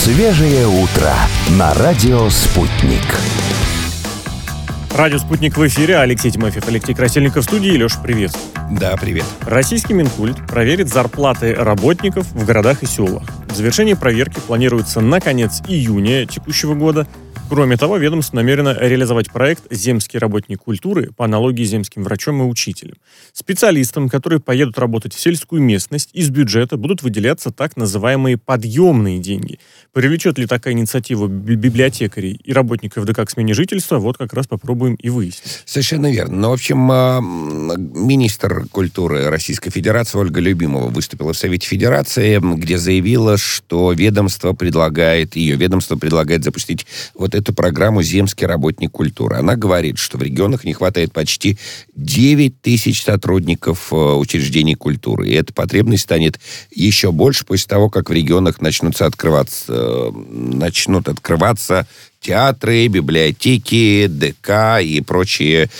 Свежее утро на радио «Спутник». Радио «Спутник» в эфире. Алексей Тимофеев, Алексей Красильников в студии. Леша, привет. Да, привет. Российский Минкульт проверит зарплаты работников в городах и селах. Завершение проверки планируется на конец июня текущего года. Кроме того, ведомство намерено реализовать проект «Земский работник культуры» по аналогии с земским врачом и учителем. Специалистам, которые поедут работать в сельскую местность, из бюджета будут выделяться так называемые подъемные деньги. Привлечет ли такая инициатива библиотекарей и работников ДК к смене жительства, вот как раз попробуем и выяснить. Совершенно верно. Ну, в общем, министр культуры Российской Федерации Ольга Любимова выступила в Совете Федерации, где заявила, что ее ведомство предлагает запустить вот эту программу «Земский работник культуры». Она говорит, что в регионах не хватает почти 9 тысяч сотрудников учреждений культуры. И эта потребность станет еще больше после того, как в регионах начнут открываться театры, библиотеки, ДК и прочие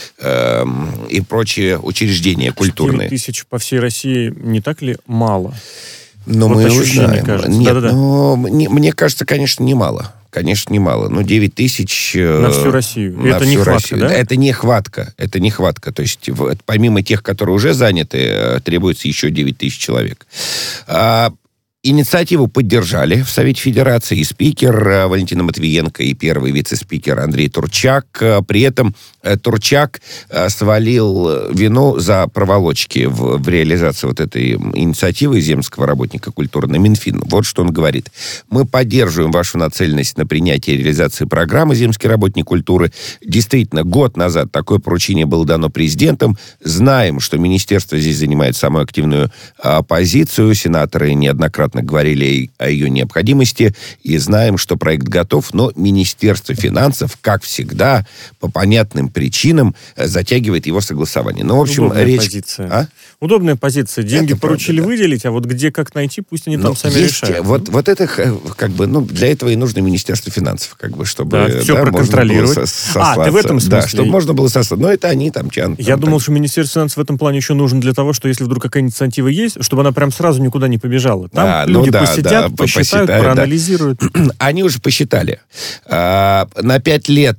учреждения культурные. 9 тысяч по всей России не так ли мало? Но вот мы ощущение, кажется. Нет, Да-да-да. мне кажется, конечно, немало. Конечно, немало. Но 9 тысяч... На всю Россию. Это нехватка, да? Это нехватка. То есть, помимо тех, которые уже заняты, требуется еще 9 тысяч человек. Инициативу поддержали в Совете Федерации и спикер Валентина Матвиенко, и первый вице-спикер Андрей Турчак. При этом Турчак свалил вину за проволочки в реализации вот этой инициативы земского работника культуры на Минфин. Вот что он говорит. Мы поддерживаем вашу нацеленность на принятие и реализации программы «Земский работник культуры». Действительно, год назад такое поручение было дано президентом. Знаем, что министерство здесь занимает самую активную позицию. Сенаторы неоднократно говорили о ее необходимости, и знаем, что проект готов, но Министерство финансов, как всегда, по понятным причинам, затягивает его согласование. Ну, в общем, Удобная позиция. Удобная позиция. Деньги это поручили правда, да. Выделить, а вот где, как найти, пусть они там сами решают. Вот это, как бы, для этого и нужно Министерство финансов, как бы, чтобы... все проконтролировать. Ты в этом смысле? Да, чтобы можно было сослаться. Но это они там тянут. Я думал, что Министерство финансов в этом плане еще нужно для того, что если вдруг какая инициатива есть, чтобы она прям сразу никуда не побежала. Там люди посидят, посчитают, проанализируют. Они уже посчитали. На 5 лет,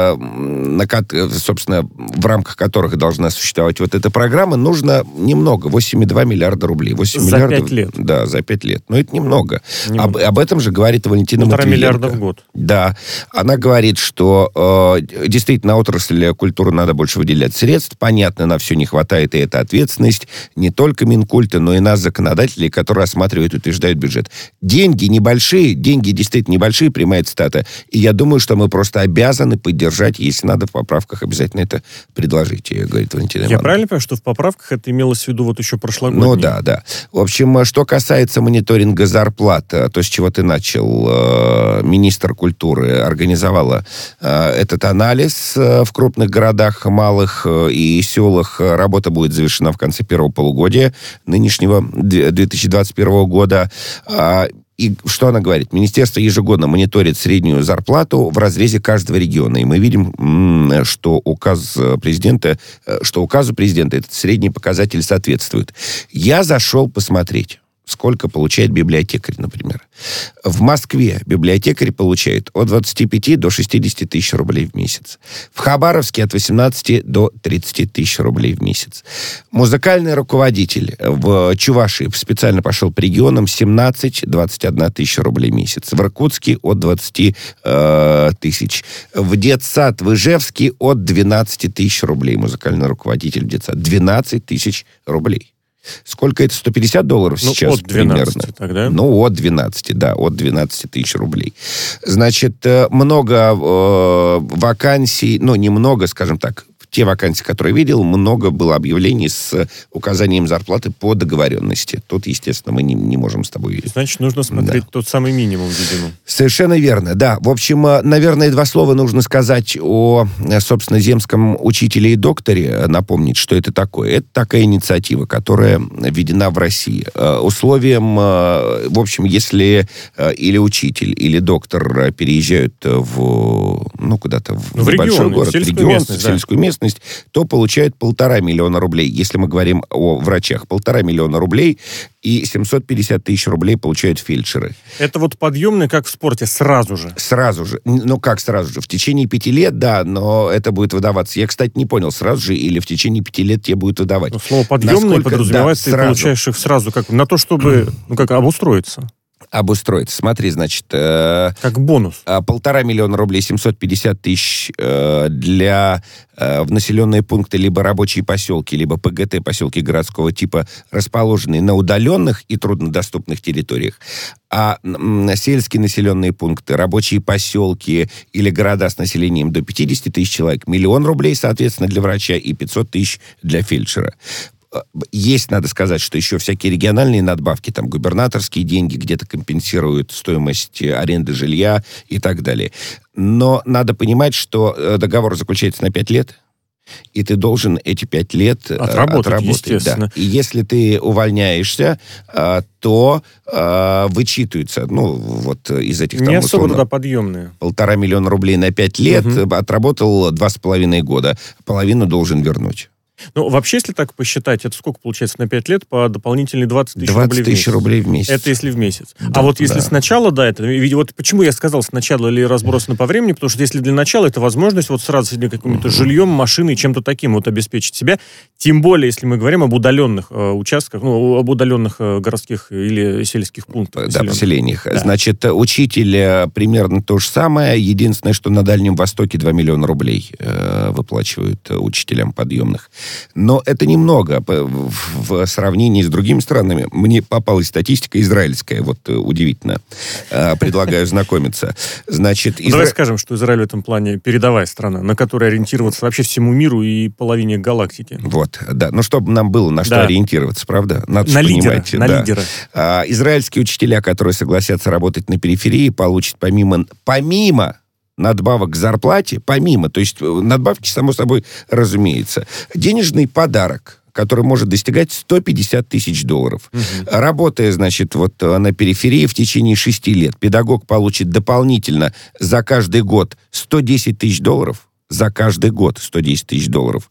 собственно, в рамках которых должна существовать вот эта программа, нужно немного, 8,2 миллиарда рублей. 8 за миллиардов, 5 лет? Да, за 5 лет. Но это немного. Об этом же говорит Валентина Матвиенко. 1,5 миллиарда в год. Да. Она говорит, что действительно на отрасль культуры надо больше выделять средств. Понятно, на все не хватает, и это ответственность не только Минкульта, но и нас, законодателей, которые осматривают и утверждают бюджет. Деньги действительно небольшие, прямая цитата. И я думаю, что мы просто обязаны поддержать, если надо, в поправках обязательно это предложить, говорит Валентина Ивановна. Я правильно понимаю, что в поправках это имелось в виду вот еще прошлогоднее? Ну да. В общем, что касается мониторинга зарплат, то, с чего ты начал, министр культуры организовала этот анализ в крупных городах, малых и селах. Работа будет завершена в конце первого полугодия нынешнего 2021 года. И что она говорит? Министерство ежегодно мониторит среднюю зарплату в разрезе каждого региона. И мы видим, что указу президента этот средний показатель соответствует. Я зашел посмотреть, сколько получает библиотекарь, например. В Москве библиотекарь получает от 25 до 60 тысяч рублей в месяц. В Хабаровске от 18 до 30 тысяч рублей в месяц. Музыкальный руководитель в Чувашии специально пошел по регионам 17-21 тысяча рублей в месяц. В Иркутске от 20 тысяч. В детсад в Ижевске от 12 тысяч рублей. Музыкальный руководитель в детсад. 12 тысяч рублей. Сколько это? $150 сейчас? От 12 тогда? От 12 тысяч рублей. Значит, много вакансий, немного, скажем так, те вакансии, которые видел, много было объявлений с указанием зарплаты по договоренности. Тут, естественно, мы не можем с тобой... Значит, нужно смотреть тот самый минимум, видимо. Совершенно верно, да. В общем, наверное, 2 слова нужно сказать о, собственно, земском учителе и докторе. Напомнить, что это такое. Это такая инициатива, которая введена в России. Условием, в общем, если или учитель, или доктор переезжают куда-то в небольшой город, в регион, в сельскую местность, известность, то получают 1,5 миллиона рублей. Если мы говорим о врачах, 1,5 миллиона рублей и 750 тысяч рублей получают фельдшеры. Это вот подъемные, как в спорте, сразу же? Сразу же. Ну, как сразу же? В течение 5 лет, да, но это будет выдаваться. Я, кстати, не понял, сразу же или в течение 5 лет тебе будет выдавать. Но слово «подъемные» подразумевается, да, ты получаешь их сразу, как на то, чтобы, обустроиться. Обустроиться. Смотри, значит... как бонус. 1,5 миллиона рублей, 750 тысяч для в населенные пункты либо рабочие поселки, либо ПГТ, поселки городского типа, расположенные на удаленных и труднодоступных территориях. А сельские населенные пункты, рабочие поселки или города с населением до 50 тысяч человек, 1 миллион рублей, соответственно, для врача и 500 тысяч для фельдшера. Есть, надо сказать, что еще всякие региональные надбавки, там губернаторские деньги где-то компенсируют стоимость аренды жилья и так далее. Но надо понимать, что договор заключается на 5 лет, и ты должен эти 5 лет отработать, естественно. Да. И если ты увольняешься, то вычитывается, из этих... Не особо туда подъемные. 1,5 миллиона рублей на 5 лет, отработал 2,5 года, половину должен вернуть. Ну, вообще, если так посчитать, это сколько получается на 5 лет по дополнительные 20 тысяч 20 тысяч рублей в месяц. Это если в месяц. Да, а вот если сначала, вот почему я сказал сначала или разбросано по времени, потому что если для начала это возможность вот сразу себе каким-то жильем, машиной, чем-то таким вот обеспечить себя, тем более, если мы говорим об удаленных участках, об удаленных городских или сельских пунктах. Да, поселениях. Да. Значит, учитель примерно то же самое. Единственное, что на Дальнем Востоке 2 миллиона рублей выплачивают учителям подъемных. Но это немного в сравнении с другими странами. Мне попалась статистика израильская, вот удивительно. Предлагаю знакомиться. Значит, Давай скажем, что Израиль в этом плане передовая страна, на которой ориентироваться вообще всему миру и половине галактики. Вот, да. Ну, чтобы нам было на что ориентироваться, правда? Надо на лидера, лидера. Израильские учителя, которые согласятся работать на периферии, получат помимо надбавок к зарплате, то есть надбавки, само собой, разумеется, денежный подарок, который может достигать 150 тысяч долларов. Работая, значит, вот на периферии в течение 6 лет, педагог получит дополнительно за каждый год 110 тысяч долларов. За каждый год 110 тысяч долларов.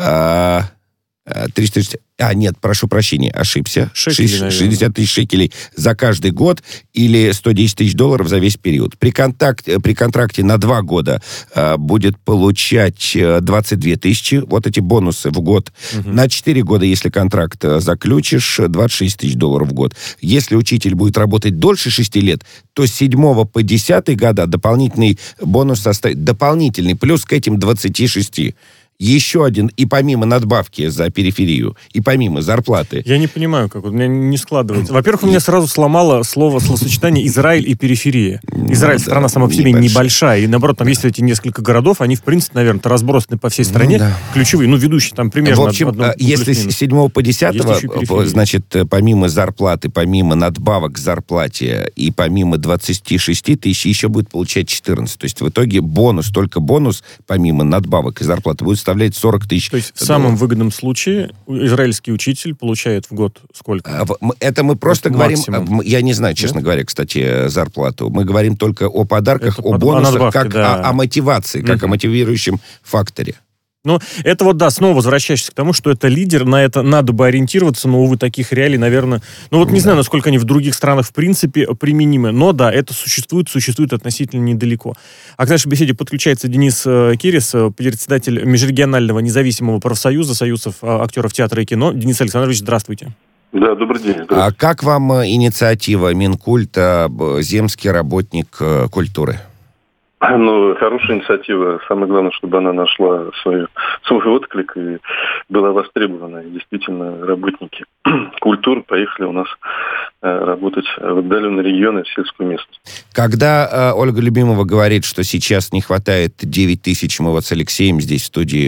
360... нет, прошу прощения, ошибся. 60 тысяч шекелей за каждый год или 110 тысяч долларов за весь период. При контракте на 2 года будет получать 22 тысячи, вот эти бонусы в год. На 4 года, если контракт заключишь, 26 тысяч долларов в год. Если учитель будет работать дольше 6 лет, то с 7 по 10 года дополнительный бонус состоит, дополнительный, плюс к этим 26. Еще один, и помимо надбавки за периферию, и помимо зарплаты. Я не понимаю, как у меня не складывается. Во-первых, у меня сразу сломало словосочетание «Израиль» и «периферия». Израиль страна сама по себе небольшая, и наоборот, там есть эти несколько городов, они, в принципе, наверное, разбросаны по всей стране, ключевые, ведущие там примерно. В общем, если с 7 по 10, значит, помимо зарплаты, помимо надбавок к зарплате и помимо 26 тысяч, еще будет получать 14. То есть в итоге только бонус, помимо надбавок и зарплаты, будет составляет 40 тысяч. То есть в самом выгодном случае израильский учитель получает в год сколько? Это мы просто говорим... Я не знаю, честно говоря, кстати, зарплату. Мы говорим только о подарках, о бонусах, о мотивации, как о мотивирующем факторе. Ну, это снова возвращаешься к тому, что это лидер, на это надо бы ориентироваться, но, увы, таких реалий, наверное... не знаю, насколько они в других странах, в принципе, применимы, но да, это существует относительно недалеко. А к нашей беседе подключается Денис Кирис, председатель Межрегионального независимого профсоюза, союзов актеров театра и кино. Денис Александрович, здравствуйте. Да, добрый день. А как вам инициатива Минкульта «Земский работник культуры»? Хорошая инициатива. Самое главное, чтобы она нашла свой отклик и была востребована. И действительно, работники культуры поехали у нас работать в отдаленные регионы, в сельскую местность. Когда Ольга Любимова говорит, что сейчас не хватает 9 тысяч, мы вот с Алексеем здесь в студии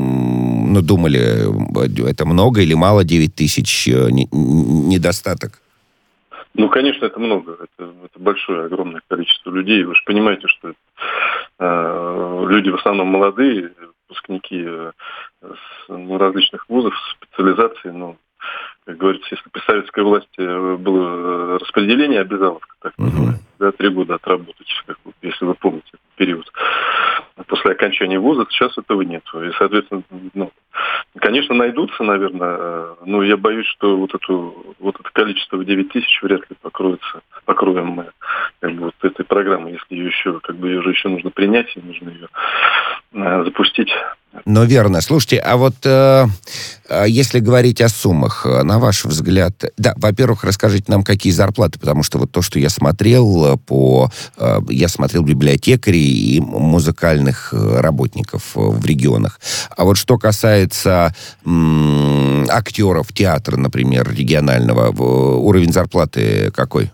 думали, это много или мало 9 тысяч, недостаток? Конечно, это много. Это большое, огромное количество людей. Вы же понимаете, что люди в основном молодые, выпускники различных вузов, специализаций. Как говорится, если при советской власти было распределение обязаловок, так называемое, да, 3 года отработать, если вы помните этот период. После окончания вуза сейчас этого нет. И, соответственно, конечно, найдутся, наверное, но я боюсь, что вот это количество в 9 тысяч вряд ли покроем мы вот этой программы, если ее еще нужно принять, и нужно ее запустить. Ну, верно. Слушайте, а вот если говорить о суммах, на ваш взгляд... Да, во-первых, расскажите нам, какие зарплаты, потому что вот то, что я смотрел я смотрел библиотекарей и музыкальных работников в регионах. А вот что касается актеров театра, например, регионального, уровень зарплаты какой?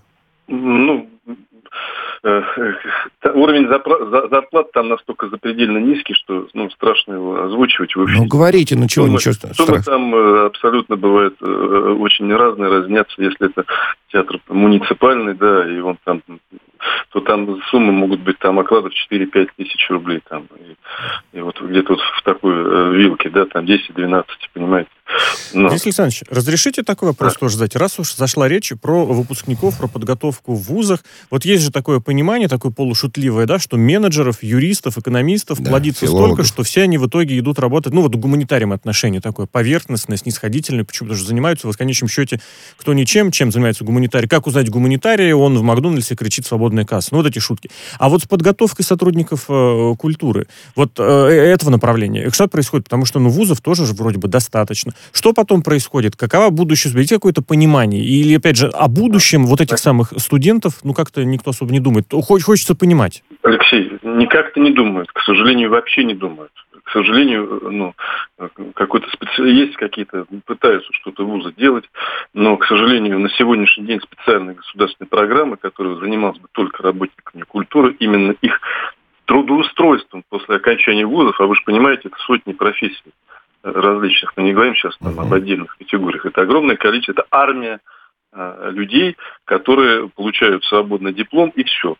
Уровень зарплат там настолько запредельно низкий, что страшно его озвучивать в эфире. Говорите, ничего страшного. Суммы там абсолютно бывают очень разные, разнятся. Если это театр муниципальный, да, и он там, то там суммы могут быть там окладов 4-5 тысяч рублей. Там, и вот где-то вот в такой вилке, да, там 10-12, понимаете. Денис Александрович, разрешите такой вопрос тоже задать? Раз уж зашла речь про выпускников, про подготовку в вузах, вот есть же такое понимание, такое полушутливое, да, что менеджеров, юристов, экономистов плодится столько, что все они в итоге идут работать, гуманитарием отношение такое, поверхностное, снисходительное, почему-то же занимаются, в конечном счете, кто ничем, чем занимается гуманитарий. Как узнать гуманитария, он в Макдональдсе кричит «свободная касса». Вот эти шутки. А вот с подготовкой сотрудников культуры, вот этого направления, что происходит? Потому что, вузов тоже же вроде бы достаточно. Что потом происходит? Какова будущее? Есть какое-то понимание? Или, опять же, о будущем вот этих самых студентов, как-то никто особо не думает. Хочется понимать. Алексей, никак-то не думают. К сожалению, вообще не думают. К сожалению, есть какие-то, пытаются что-то вузы делать, но, к сожалению, на сегодняшний день специальные государственные программы, которые занимались бы только работниками культуры, именно их трудоустройством после окончания вузов, а вы же понимаете, это сотни профессий различных, мы не говорим сейчас об отдельных категориях, это огромное количество, это армия людей, которые получают свободный диплом, и все.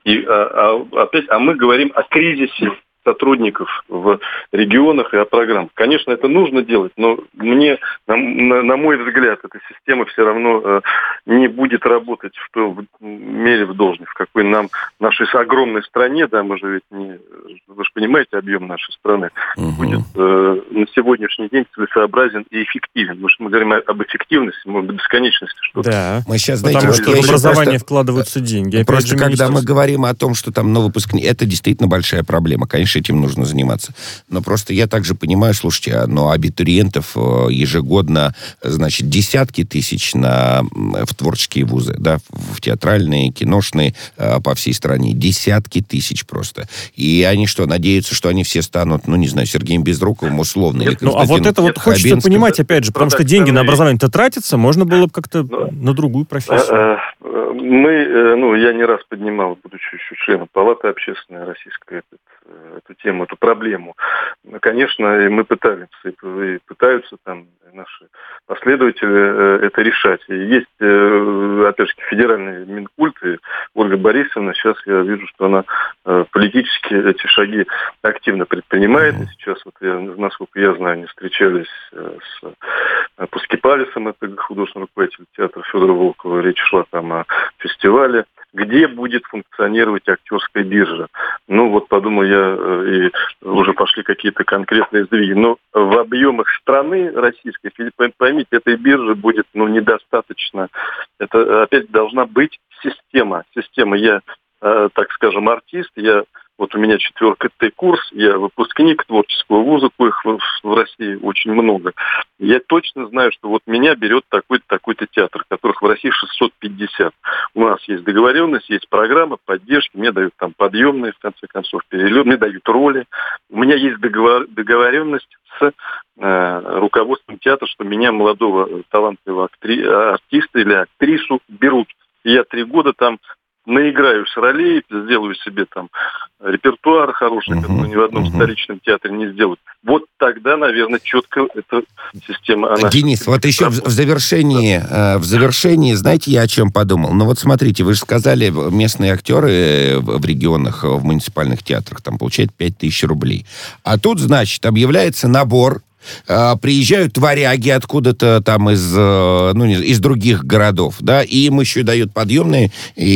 А мы говорим о кризисе сотрудников в регионах и о программах. Конечно, это нужно делать, но на мой взгляд, эта система все равно не будет работать в той мере в должной, в какой нам, нашей огромной стране, да, мы же ведь вы же понимаете объем нашей страны, будет на сегодняшний день целесообразен и эффективен. Мы говорим об эффективности, может быть, бесконечности. Что-то. Да, мы сейчас, потому что в образование вкладываются деньги. Просто когда мы говорим о том, что там выпускники, это действительно большая проблема. Конечно, этим нужно заниматься. Но просто я также понимаю, слушайте, абитуриентов ежегодно, значит, десятки тысяч в творческие вузы, да, в театральные, киношные, по всей стране. Десятки тысяч просто. И они что, надеются, что они все станут, Сергеем Безруковым условно? Или а вот это вот хочется понимать, опять же, потому что деньги на образование-то тратятся, можно было бы как-то на другую профессию. Я не раз поднимал, будучи еще членом Палаты общественной российской, эту тему, эту проблему. Конечно, и мы пытаемся, и пытаются там наши последователи это решать. И есть, опять же, федеральный Минкульт, и Ольга Борисовна, сейчас я вижу, что она политически эти шаги активно предпринимает. И сейчас, насколько я знаю, они встречались с Пускипалисом, это художественный руководитель театра Федора Волкова. Речь шла там о фестивале, где будет функционировать актерская биржа. Подумал я, и уже пошли какие-то конкретные сдвиги. Но в объемах страны российской, поймите, этой биржи будет недостаточно. Это опять должна быть система. Я, так скажем, артист, у меня 4-й курс, я выпускник творческого вуза, коих в России очень много. Я точно знаю, что меня берет такой-то театр, которых в России 650. У нас есть договоренность, есть программа поддержки, мне дают там подъемные, в конце концов, перелет, мне дают роли. У меня есть договоренность с руководством театра, что меня, молодого талантливого артиста или актрису, берут. И я 3 года там наиграюсь ролей, сделаю себе там репертуар хороший, который ни в одном столичном театре не сделают. Вот тогда, наверное, четко эта система... Денис, вот еще в завершении, знаете, я о чем подумал? Смотрите, вы же сказали, местные актеры в регионах, в муниципальных театрах там получают 5000 рублей. А тут, значит, объявляется набор Приезжают варяги откуда-то там из других городов, да, и им еще дают подъемные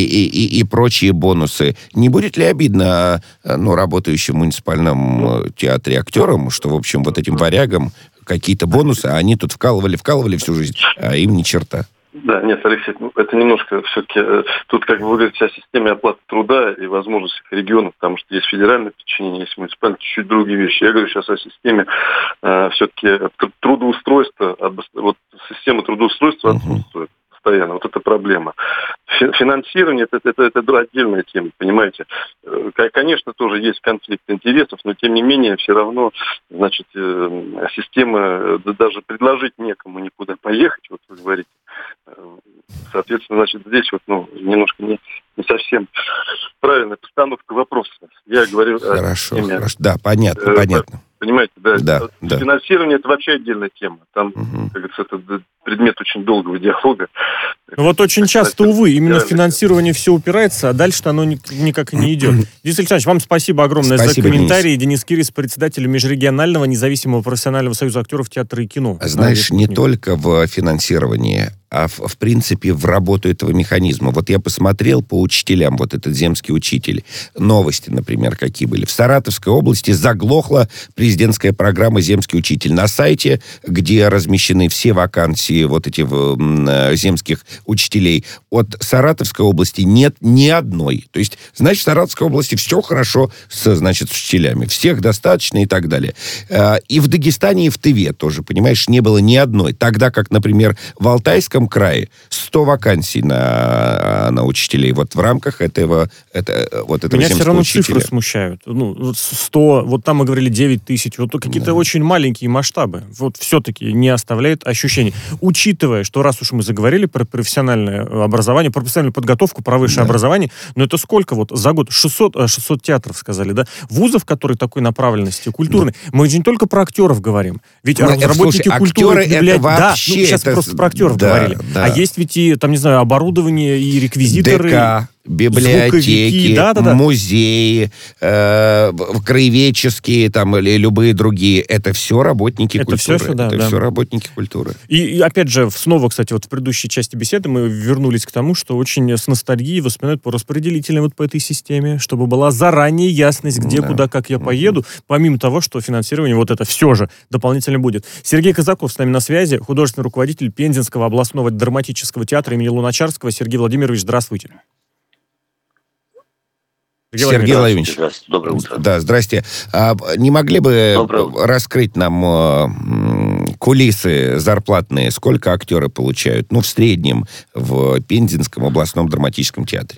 и прочие бонусы. Не будет ли обидно, работающим в муниципальном театре актерам, что, в общем, вот этим варягам какие-то бонусы, а они тут вкалывали всю жизнь, а им ни черта? Да, нет, Алексей, это немножко все-таки... Тут, как бы, вы говорите о системе оплаты труда и возможностях регионов, потому что есть федеральное подчинение, есть муниципальное, чуть-чуть другие вещи. Я говорю сейчас о системе все-таки трудоустройства. Вот система трудоустройства отсутствует постоянно. Вот это проблема. Финансирование это отдельная тема, понимаете. Конечно, тоже есть конфликт интересов, но тем не менее все равно, значит, система, даже предложить некому никуда поехать, вот вы говорите. Соответственно, значит, здесь немножко не совсем правильная постановка вопроса. Я говорю хорошо. Да, понятно. Понимаете, да. Да. Финансирование это вообще отдельная тема. Там, как говорится, это предмет очень долгого диалога. Вот очень часто, увы, именно в финансирование все упирается, а дальше-то оно никак и не идет. Денис Александрович, вам спасибо огромное за комментарии. Денис Кирис, председатель Межрегионального независимого профессионального союза актеров театра и кино. Знаешь, не только в финансировании, а в принципе в работу этого механизма. Вот я посмотрел по учителям, вот этот земский учитель. Новости, например, какие были. В Саратовской области заглохла президентская программа «Земский учитель». На сайте, где размещены все вакансии вот этих земских учителей, от Саратовской области нет ни одной. То есть, значит, в Саратовской области все хорошо с учителями. Всех достаточно и так далее. И в Дагестане, и в Тыве тоже, понимаешь, не было ни одной. Тогда как, например, в Алтайском крае 100 вакансий на учителей. Вот в рамках этого Меня все равно учителя. Цифры смущают. 100, вот там мы говорили 9 тысяч. Вот какие-то очень маленькие масштабы. Вот все-таки не оставляет ощущений. Учитывая, что раз уж мы заговорили про профессиональное образование, про профессиональную подготовку, про высшее образование, но это сколько вот за год? 600 театров, сказали, да? Вузов, которые такой направленности, культурные. Мы же не только про актеров говорим. Ведь работники культуры... сейчас просто про актеров говорили. Да. А есть ведь и, там, не знаю, оборудование и реквизиторы. ДК, библиотеки, музеи, краеведческие, там, или любые другие. Это все работники культуры. Все работники культуры. И опять же, снова, кстати, вот в предыдущей части беседы мы вернулись к тому, что очень с ностальгией воспоминают по распределителям вот по этой системе, чтобы была заранее ясность, где, куда, как я поеду, помимо того, что финансирование вот это все же дополнительно будет. Сергей Казаков с нами на связи, художественный руководитель Пензенского областного драматического театра имени Луначарского. Сергей Владимирович, здравствуйте. Сергей Владимирович. Здравствуйте, доброе утро. Да, здрасте. Не могли бы раскрыть нам кулисы зарплатные? Сколько актеры получают? В среднем в Пензенском областном драматическом театре.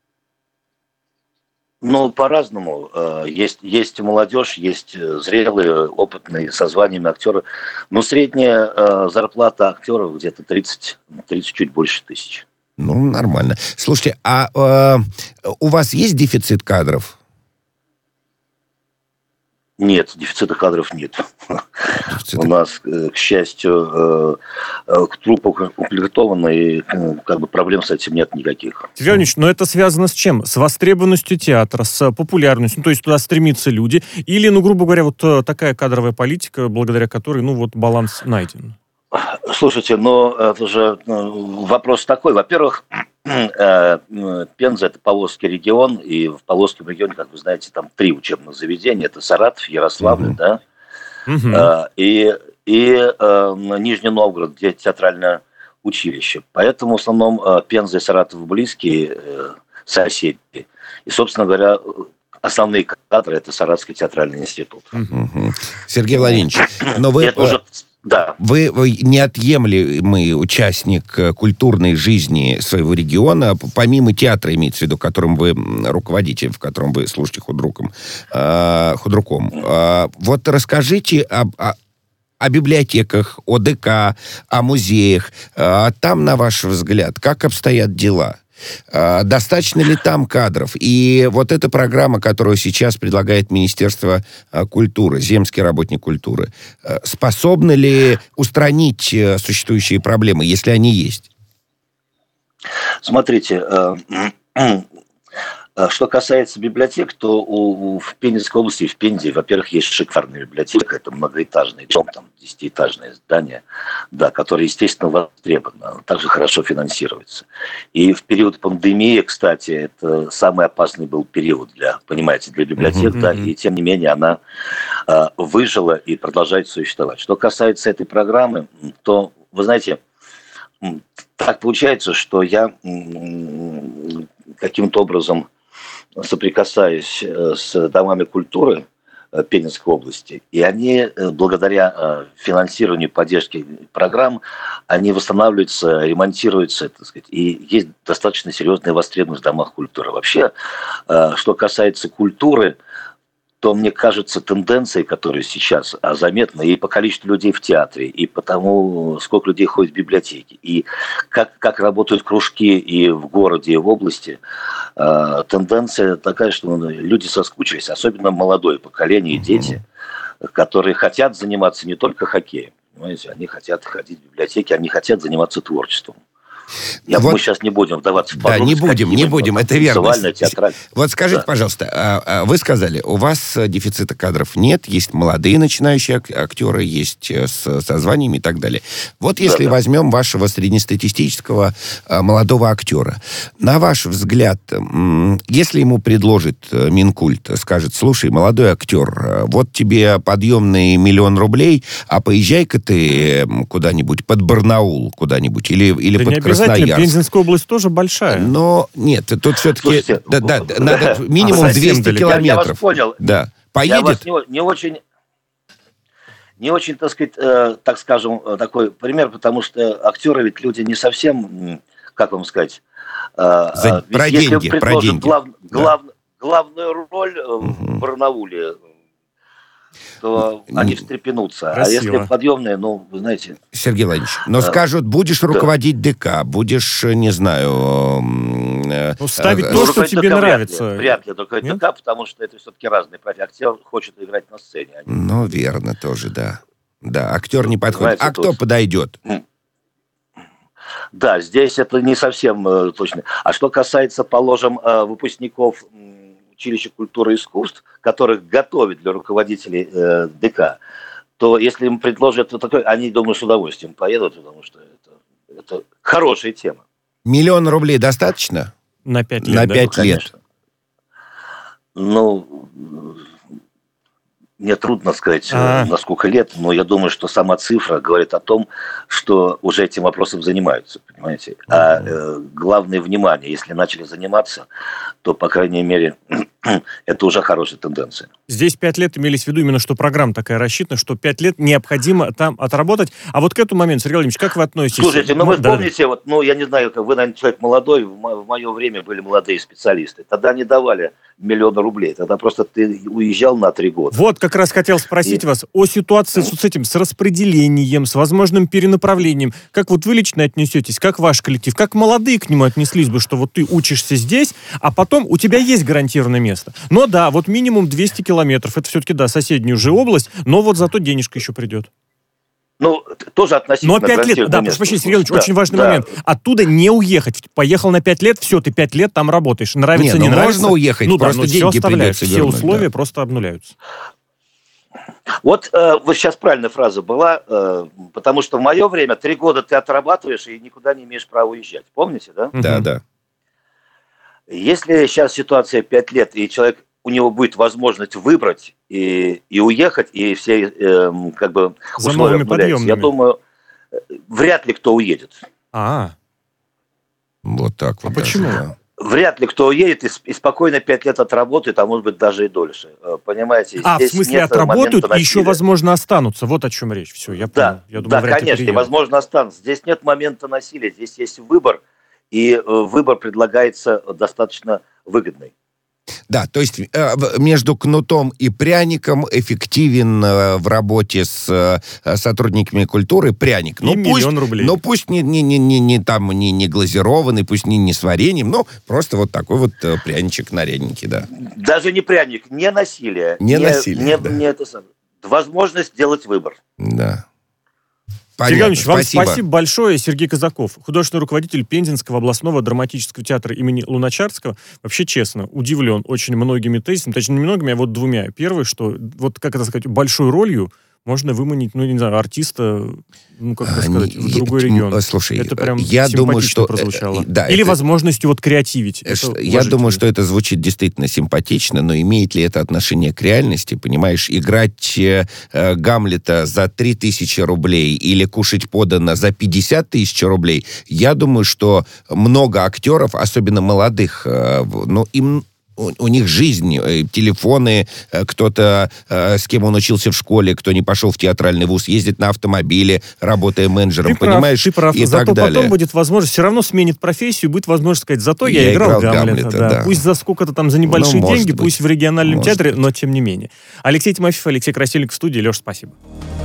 По-разному. Есть молодежь, есть зрелые, опытные, со званиями актеры. Средняя зарплата актеров где-то 30 чуть больше тысяч. Нормально. Слушайте, а у вас есть дефицит кадров? Нет, дефицита кадров нет. У нас, к счастью, труппа укомплектована, и проблем с этим нет никаких. Сергей Иванович, но это связано с чем? С востребованностью театра, с популярностью, то есть туда стремятся люди, или, грубо говоря, вот такая кадровая политика, благодаря которой, баланс найден? Слушайте, это же вопрос такой. Во-первых, Пенза – это Поволжский регион, и в Поволжском регионе, как вы знаете, там 3 учебных заведения. Это Саратов, Ярославль, да? И Нижний Новгород, где театральное училище. Поэтому в основном Пенза и Саратов близкие соседи. И, собственно говоря, основные кадры – это Саратовский театральный институт. Сергей Владимирович, но вы... Да. Вы неотъемлемый участник культурной жизни своего региона, помимо театра, имеется в виду, которым вы руководите, в котором вы служите худруком. Вот расскажите о библиотеках, о ДК, о музеях. Там, на ваш взгляд, как обстоят дела? Достаточно ли там кадров? И вот эта программа, которую сейчас предлагает Министерство культуры, земский работник культуры, способна ли устранить существующие проблемы, если они есть? Смотрите, Что касается библиотек, то в Пензенской области, в Пензе, во-первых, есть шикарная библиотека, это многоэтажный дом, там 10-этажное здание, да, которое, естественно, востребовано, оно также хорошо финансируется. И в период пандемии, кстати, это самый опасный был период для библиотек, да, и тем не менее она выжила и продолжает существовать. Что касается этой программы, то, вы знаете, так получается, что я каким-то образом соприкасаюсь с домами культуры Пензенской области, и они, благодаря финансированию, поддержке программ, они восстанавливаются, ремонтируются, так сказать, и есть достаточно серьезная востребованность в домах культуры. Вообще, что касается культуры, то, мне кажется, тенденции, которые сейчас заметны и по количеству людей в театре, и по тому, сколько людей ходит в библиотеки, и как работают кружки и в городе, и в области, тенденция такая, что люди соскучились, особенно молодое поколение и дети, которые хотят заниматься не только хоккеем, понимаете, они хотят ходить в библиотеки, они хотят заниматься творчеством. Мы сейчас не будем вдаваться в подробности. Да, не будем, это верно. Театральное. Вот скажите, пожалуйста, вы сказали, у вас дефицита кадров нет, есть молодые начинающие актеры, есть со званиями и так далее. Вот если возьмем вашего среднестатистического молодого актера, на ваш взгляд, если ему предложит Минкульт, скажет, слушай, молодой актер, вот тебе подъемный 1 000 000 рублей, а поезжай-ка ты куда-нибудь, под Барнаул куда-нибудь, или под Красноярск. Пензенская область тоже большая. Но нет, тут все-таки надо минимум 200 километров. Я вас понял. Да. Поедет? Я вас не очень, так сказать, так скажем, такой пример, потому что актеры ведь люди не совсем, как вам сказать, про если деньги, предложим главную роль в Барнауле, то они встрепенутся. Красиво. А если подъемные, вы знаете... Сергей Владимирович, но скажут, будешь руководить ДК, будешь, не знаю... ставить то, что тебе нравится. Вряд ли только ДК, потому что это все-таки разные профессии. Актер хочет играть на сцене. Верно тоже, да. Да, актер не подходит. А кто подойдет? Да, здесь это не совсем точно. А что касается, положим, выпускников училища культуры и искусств, которых готовят для руководителей ДК, то если им предложат вот такой, они, думаю, с удовольствием поедут, потому что это хорошая тема. 1 000 000 рублей достаточно? На 5 лет. На 5 лет. Мне трудно сказать, на сколько лет, но я думаю, что сама цифра говорит о том, что уже этим вопросом занимаются, понимаете. А главное внимание, если начали заниматься, то, по крайней мере, это уже хорошая тенденция. Здесь 5 лет имелись в виду именно, что программа такая рассчитана, что 5 лет необходимо там отработать. А вот к этому моменту, Сергей Владимирович, как вы относитесь? Слушайте, вы помните, я не знаю, вы, наверное, человек молодой, в мое время были молодые специалисты. Тогда не давали 1 000 000 рублей, тогда просто ты уезжал на 3 года. Вот как раз хотел спросить вас о ситуации с этим, с распределением, с возможным перенаправлением. Как вот вы лично отнесетесь, как ваш коллектив, как молодые к нему отнеслись бы, что вот ты учишься здесь, а потом у тебя есть гарантированное место. Но да, вот минимум 200 километров, это все-таки, да, соседняя уже область, но вот зато денежка еще придет. Тоже относительно. Но 5 лет, да, прошу прощения, Сергей Ильич, очень важный момент. Оттуда не уехать. Поехал на 5 лет, все, ты 5 лет там работаешь. Нравится, не нравится. Можно уехать, просто деньги придется вернуть. Все условия просто обнуляются. Вот сейчас правильная фраза была, потому что в мое время 3 года ты отрабатываешь и никуда не имеешь права уезжать. Помните, да? Да. Если сейчас ситуация 5 лет, и у него будет возможность выбрать и уехать, и все условия обнуляются, я думаю, вряд ли кто уедет. Вот так вот. А почему? Да. Вряд ли кто уедет и спокойно 5 лет отработает, а может быть даже и дольше. Понимаете? В смысле отработают и еще, возможно, останутся. Вот о чем речь. Все, я понял. Я думаю, конечно, и, возможно, останутся. Здесь нет момента насилия, здесь есть выбор, и выбор предлагается достаточно выгодный. Да, то есть между кнутом и пряником эффективен в работе с сотрудниками культуры пряник. И 1 000 000 рублей. Но пусть не глазированный, пусть не с вареньем, но просто вот такой вот пряничек нарядненький, да. Даже не пряник, не насилие. Не насилие, да. Не это самое. Возможность сделать выбор. Да. Сергей Иванович, вам спасибо большое. Сергей Казаков, художественный руководитель Пензенского областного драматического театра имени Луначарского. Вообще, честно, удивлен очень многими тезисами, точнее, не многими, а вот двумя. Первое, что, вот, как это сказать, большой ролью можно выманить, ну, не знаю, артиста, ну, как это сказать, в другой регион. Слушай, это прям я думаю, что прозвучало. Да, или это, возможностью вот креативить. Я думаю, что это звучит действительно симпатично, но имеет ли это отношение к реальности? Понимаешь, играть Гамлета за 3000 рублей или кушать подано за 50 тысяч рублей, я думаю, что много актеров, особенно молодых, ну, им... У них жизнь, телефоны, кто-то, с кем он учился в школе, кто не пошел в театральный вуз, ездит на автомобиле, работая менеджером, понимаешь? Ты прав. И зато так далее. Потом будет возможность, все равно сменит профессию, будет возможность сказать, зато я играл Гамлета. Да. Пусть за сколько-то там, за небольшие деньги, пусть в региональном театре, но тем не менее. Алексей Тимофеев, Алексей Красильников в студии. Леша, спасибо.